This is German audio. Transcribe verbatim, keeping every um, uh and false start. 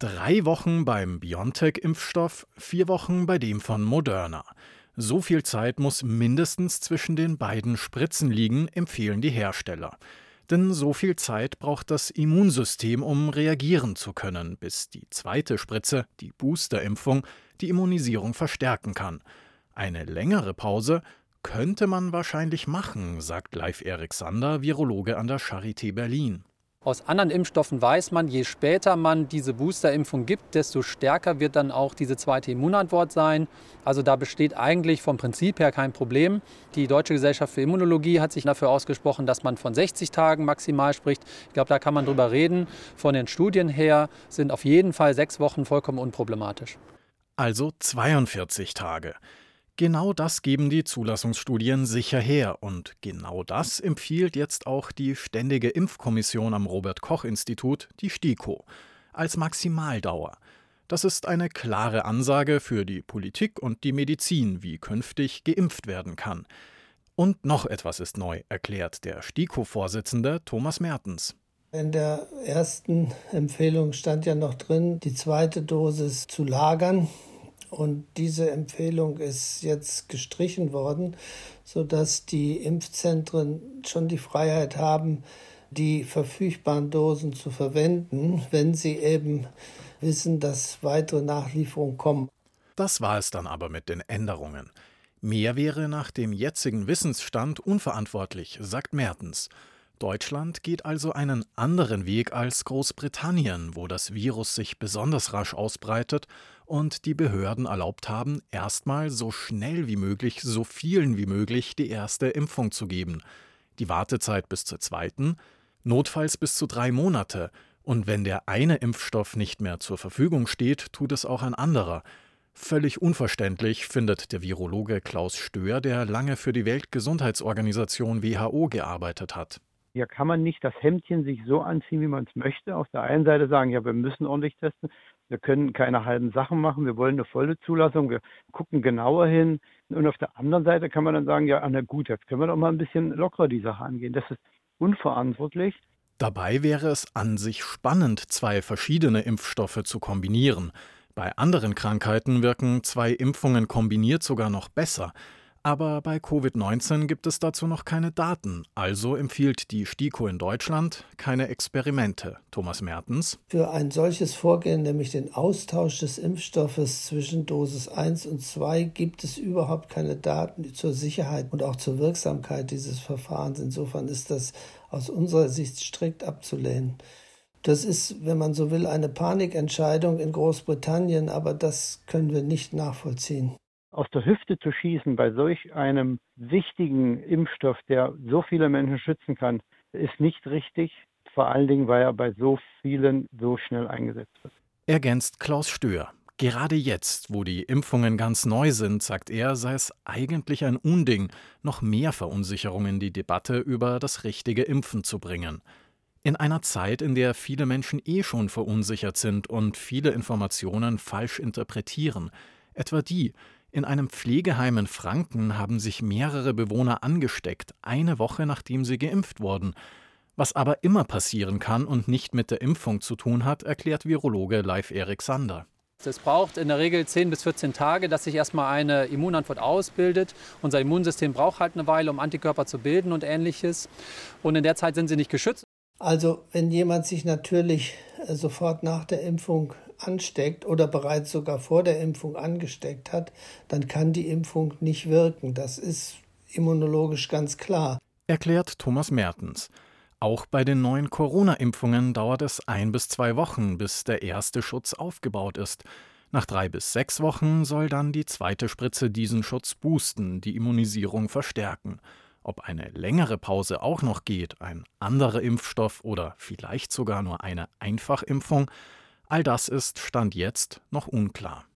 Drei Wochen beim BioNTech-Impfstoff, vier Wochen bei dem von Moderna. So viel Zeit muss mindestens zwischen den beiden Spritzen liegen, empfehlen die Hersteller. Denn so viel Zeit braucht das Immunsystem, um reagieren zu können, bis die zweite Spritze, die Boosterimpfung, die Immunisierung verstärken kann. Eine längere Pause könnte man wahrscheinlich machen, sagt Leif Erik Sander, Virologe an der Charité Berlin. Aus anderen Impfstoffen weiß man, je später man diese Boosterimpfung gibt, desto stärker wird dann auch diese zweite Immunantwort sein. Also da besteht eigentlich vom Prinzip her kein Problem. Die Deutsche Gesellschaft für Immunologie hat sich dafür ausgesprochen, dass man von sechzig Tagen maximal spricht. Ich glaube, da kann man drüber reden. Von den Studien her sind auf jeden Fall sechs Wochen vollkommen unproblematisch. Also zweiundvierzig Tage. Genau das geben die Zulassungsstudien sicher her und genau das empfiehlt jetzt auch die Ständige Impfkommission am Robert-Koch-Institut, die STIKO, als Maximaldauer. Das ist eine klare Ansage für die Politik und die Medizin, wie künftig geimpft werden kann. Und noch etwas ist neu, erklärt der STIKO-Vorsitzende Thomas Mertens. In der ersten Empfehlung stand ja noch drin, die zweite Dosis zu lagern. Und diese Empfehlung ist jetzt gestrichen worden, sodass die Impfzentren schon die Freiheit haben, die verfügbaren Dosen zu verwenden, wenn sie eben wissen, dass weitere Nachlieferungen kommen. Das war es dann aber mit den Änderungen. Mehr wäre nach dem jetzigen Wissensstand unverantwortlich, sagt Mertens. Deutschland geht also einen anderen Weg als Großbritannien, wo das Virus sich besonders rasch ausbreitet und die Behörden erlaubt haben, erstmal so schnell wie möglich, so vielen wie möglich die erste Impfung zu geben. Die Wartezeit bis zur zweiten, notfalls bis zu drei Monate. Und wenn der eine Impfstoff nicht mehr zur Verfügung steht, tut es auch ein anderer. Völlig unverständlich findet der Virologe Klaus Stöhr, der lange für die Weltgesundheitsorganisation W H O gearbeitet hat. Hier kann man nicht das Hemdchen sich so anziehen, wie man es möchte. Auf der einen Seite sagen, ja, wir müssen ordentlich testen, wir können keine halben Sachen machen, wir wollen eine volle Zulassung, wir gucken genauer hin. Und auf der anderen Seite kann man dann sagen, ja, na gut, jetzt können wir doch mal ein bisschen lockerer die Sache angehen. Das ist unverantwortlich. Dabei wäre es an sich spannend, zwei verschiedene Impfstoffe zu kombinieren. Bei anderen Krankheiten wirken zwei Impfungen kombiniert sogar noch besser. Aber bei Covid neunzehn gibt es dazu noch keine Daten. Also empfiehlt die STIKO in Deutschland keine Experimente. Thomas Mertens. Für ein solches Vorgehen, nämlich den Austausch des Impfstoffes zwischen Dosis eins und zwei, gibt es überhaupt keine Daten zur Sicherheit und auch zur Wirksamkeit dieses Verfahrens. Insofern ist das aus unserer Sicht strikt abzulehnen. Das ist, wenn man so will, eine Panikentscheidung in Großbritannien, aber das können wir nicht nachvollziehen. Aus der Hüfte zu schießen bei solch einem wichtigen Impfstoff, der so viele Menschen schützen kann, ist nicht richtig. Vor allen Dingen, weil er bei so vielen so schnell eingesetzt wird. Ergänzt Klaus Stöhr. Gerade jetzt, wo die Impfungen ganz neu sind, sagt er, sei es eigentlich ein Unding, noch mehr Verunsicherung in die Debatte über das richtige Impfen zu bringen. In einer Zeit, in der viele Menschen eh schon verunsichert sind und viele Informationen falsch interpretieren, etwa die: In einem Pflegeheim in Franken haben sich mehrere Bewohner angesteckt, eine Woche nachdem sie geimpft wurden. Was aber immer passieren kann und nicht mit der Impfung zu tun hat, erklärt Virologe Leif Erik Sander. Es braucht in der Regel zehn bis vierzehn Tage, dass sich erstmal eine Immunantwort ausbildet. Unser Immunsystem braucht halt eine Weile, um Antikörper zu bilden und Ähnliches. Und in der Zeit sind sie nicht geschützt. Also wenn jemand sich natürlich sofort nach der Impfung ansteckt oder bereits sogar vor der Impfung angesteckt hat, dann kann die Impfung nicht wirken. Das ist immunologisch ganz klar. Erklärt Thomas Mertens. Auch bei den neuen Corona-Impfungen dauert es ein bis zwei Wochen, bis der erste Schutz aufgebaut ist. Nach drei bis sechs Wochen soll dann die zweite Spritze diesen Schutz boosten, die Immunisierung verstärken. Ob eine längere Pause auch noch geht, ein anderer Impfstoff oder vielleicht sogar nur eine Einfachimpfung, all das ist Stand jetzt noch unklar.